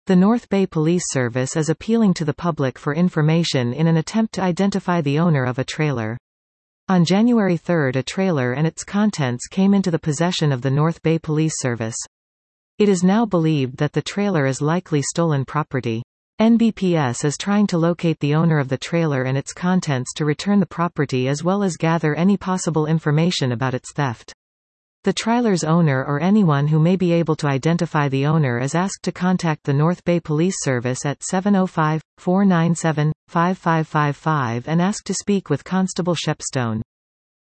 The North Bay Police Service is appealing to the public for information in an attempt to identify the owner of a trailer. On January 3, a trailer and its contents came into the possession of the North Bay Police Service. It is now believed that the trailer is likely stolen property. NBPS is trying to locate the owner of the trailer and its contents to return the property as well as gather any possible information about its theft. The trailer's owner or anyone who may be able to identify the owner is asked to contact the North Bay Police Service at 705-497-5555 and ask to speak with Constable Shepstone.